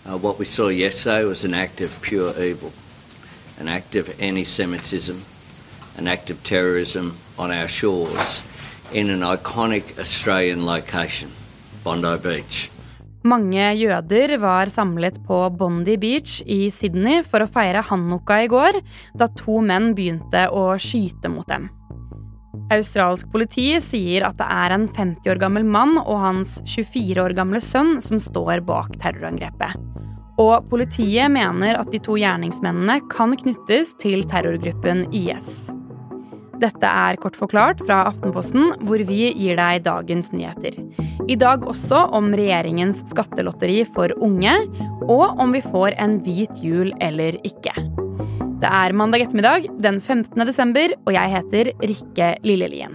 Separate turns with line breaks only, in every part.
What we saw yesterday was an act of pure evil, an act of anti-Semitism, an act of terrorism on our shores in an iconic Australian location, Bondi Beach.
Mange jøder var samlet på Bondi Beach i Sydney for å feire Hanukka i går, da 2 menn begynte å skyte mot dem. Australsk politi sier at det er en 50 år gammel mann og hans 24 år gamle sønn som står bak terrorangrepet. Og politiet mener at de 2 gjerningsmennene kan knyttes til terrorgruppen IS. Dette er kort forklart fra Aftenposten, hvor vi gir deg dagens nyheter. I dag også om regjeringens skattelotteri for unge, og om vi får en hvit jul eller ikke. Det er mandag ettermiddag, den 15. desember, og jeg heter Rikke Lillelien.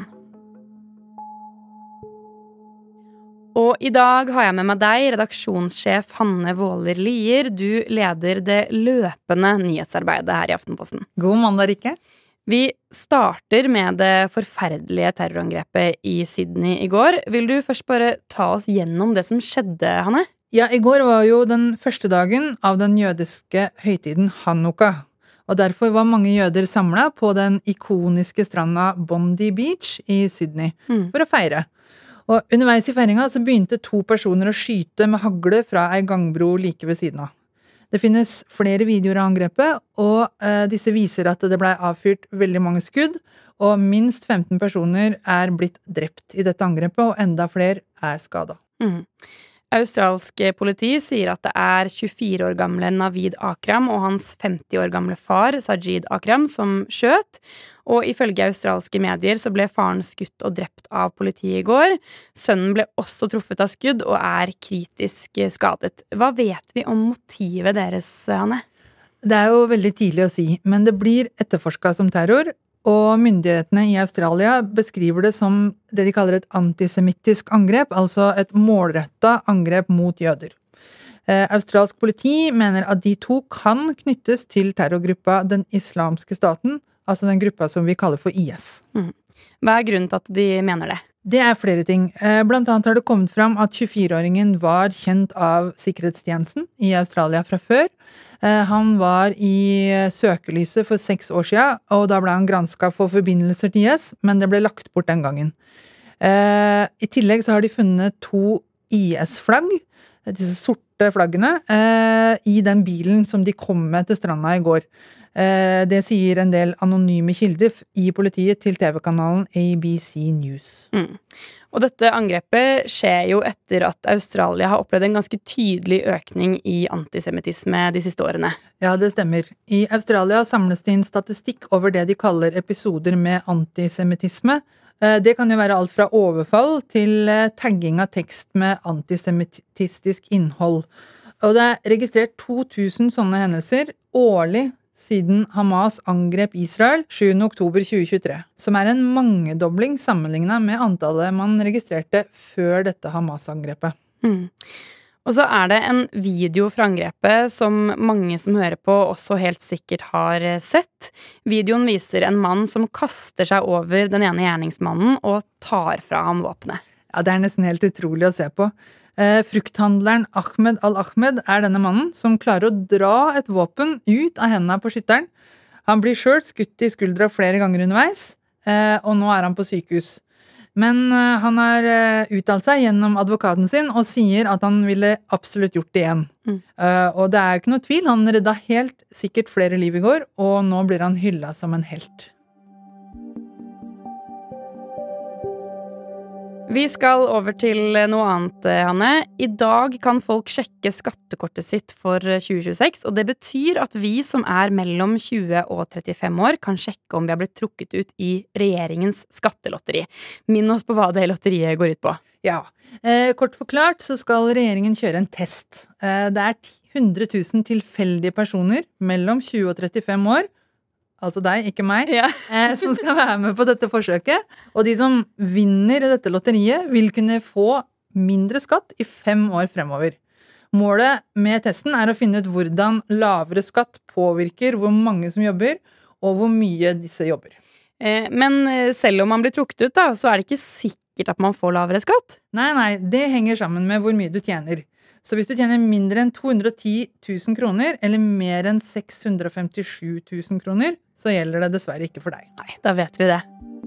Og i dag har jeg med meg deg, redaksjonssjef Hanne Våler Lier. Du leder det løpende nyhetsarbeidet her i Aftenposten.
God mandag, Rikke.
Vi starter med det forferdelige terrorangrepet i Sydney i går. Vil du først bare ta oss gjennom det som skjedde, Hanne?
Ja, i går var jo den første dagen av den jødiske høytiden Hanukka. Og derfor var mange jøder samlet på den ikoniske stranda Bondi Beach i Sydney for å feire. Og underveis i feiringa så begynte 2 personer å skyte med hagle fra ei gangbro like ved siden av. Det finnes flere videoer av angrepet, og disse viser at det ble avfyrt veldig mange skudd, og minst 15 personer er blitt drept i dette angrepet, og enda flere er skadet.
Australsk politi sier at det er 24 år gamle Navid Akram og hans 50 år gamle far, Sajid Akram, som skjøt. Og ifølge australske medier så ble faren skutt og drept av politiet i går. Sønnen ble også truffet av skudd og er kritisk skadet. Hva vet vi om motivet deres, Hanne?
Det er jo veldig tidlig å si, men det blir etterforsket som terror, og myndighetene i Australia beskriver det som det de kaller et antisemittisk angrep, altså et målrettet angrep mot jøder. Australsk politi mener at de 2 kan knyttes til terrorgruppa Den islamske staten, altså den gruppa som vi kaller for IS.
Hva er grunnen til at de mener det?
Det er flere ting. Blant annet har det kommet fram at 24-åringen var kjent av sikkerhetstjenesten i Australia fra før. Han var i søkelyset for 6 år siden, og da ble han gransket for forbindelser til IS, men det ble lagt bort den gangen. I tillegg så har de funnet 2 IS-flagg, disse sorte flaggene, i den bilen som de kom med til stranda i går. Det sier en del anonyme kilder i politiet til TV-kanalen ABC News.
Og dette angrepet skjer jo etter at Australia har opplevd en ganske tydelig økning i antisemittisme de siste årene.
Ja, det stemmer. I Australia samles det inn statistikk over det de kaller episoder med antisemittisme. Det kan jo være alt fra overfall til tagging av tekst med antisemittistisk innhold. Og det er registrert 2000 sånne hendelser årlig siden Hamas angrep Israel 7. oktober 2023, som er en mangedobling sammenlignet med antallet man registrerte før dette Hamas-angrepet.
Og så er det en video fra angrepet som mange som hører på også helt sikkert har sett. Videoen viser en mann som kaster seg over den ene gjerningsmannen og tar fra ham våpenet.
Ja, det er nesten helt utrolig å se på. Frukthandleren Ahmed Al-Ahmed er denne mannen som klarer å dra et våpen ut av hendene på skytteren. Han blir selv skutt i skuldra flere ganger underveis, og nå er han på sykehus. Men han har uttalt seg gjennom advokaten sin og sier at han ville absolutt gjort det igjen. Og det er ikke noe tvil, han redda helt sikkert flere liv i går, og nå blir han hyllet som en helt.
Vi skal over til noe annet, Hanne. I dag kan folk sjekke skattekortet sitt for 2026, og det betyr at vi som er mellom 20 og 35 år kan sjekke om vi har blitt trukket ut i regjeringens skattelotteri. Minn oss på hva det lotteriet går ut på.
Ja, kort forklart så skal regjeringen kjøre en test. Det er 100 000 tilfeldige personer mellom 20 og 35 år, altså deg, ikke meg, som skal være med på dette forsøket. Og de som vinner i dette lotteriet vil kunne få mindre skatt i 5 år fremover. Målet med testen er å finne ut hvordan lavere skatt påvirker hvor mange som jobber, og hvor mye disse jobber.
Men selv om man blir trukket ut, da, så er det ikke sikkert at man får lavere skatt?
Nei, det henger sammen med hvor mye du tjener. Så hvis du tjener mindre enn 210 000 kroner, eller mer enn 657 000 kroner, så gjelder det dessverre ikke for deg.
Nei, da vet vi det.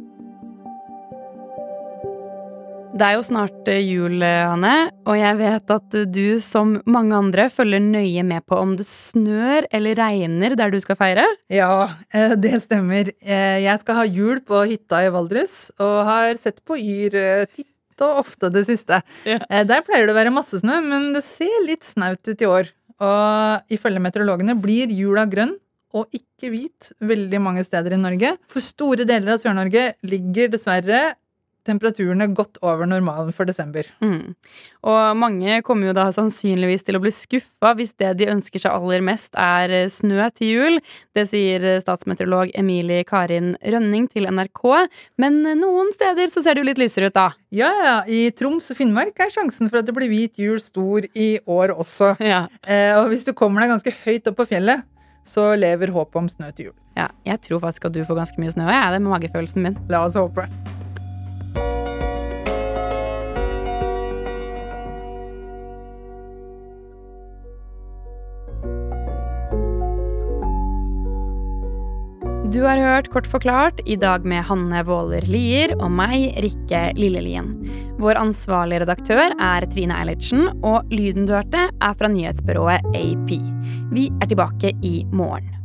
Det jo snart jul, Hanne, og jeg vet at du som mange andre følger nøye med på om det snør eller regner der du skal feire.
Ja, det stemmer. Jeg skal ha jul på hytta i Valdres, og har sett på Yr titt og ofte det siste. Ja. Der pleier det å være masse snø, men det ser litt snaut ut i år. Og ifølge meteorologene blir jula grønn og ikke hvit veldig mange steder i Norge. For store deler av Sør-Norge ligger dessverre temperaturene godt over normalen for desember.
Og mange kommer jo da sannsynligvis til å bli skuffet hvis det de ønsker seg aller mest snø til jul. Det sier statsmeteorolog Emilie Karin Rønning til NRK. Men noen steder så ser det jo litt lysere ut da.
Ja, i Troms og Finnmark sjansen for at det blir hvit jul stor i år også. Ja. Og hvis du kommer deg ganske høyt opp på fjellet, så lever håpet om snø til jul.
Ja, jeg tror faktisk at du får ganske mye snø, og det med magefølelsen min.
La oss håpe.
Du har hørt Kort forklart i dag med Hanne Våler Lier og meg, Rikke Lillelien. Vår ansvarlige redaktør Trine Eilertsen, og lyden du hørte fra nyhetsbyrået AP. Vi tilbake i morgen.